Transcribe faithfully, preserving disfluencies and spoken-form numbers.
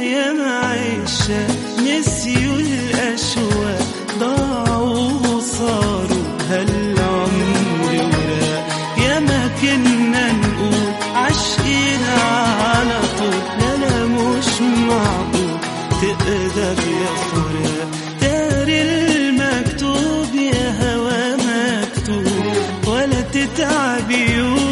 يا معيشة نسيوا الأشواق ضاعوا وصاروا هالعمر وراق. يا ما كنا نقول عاشقين على طول، لا لا مش معقول تقدر يا فراق. داري المكتوب يا هوا مكتوب ولا تتعب يوم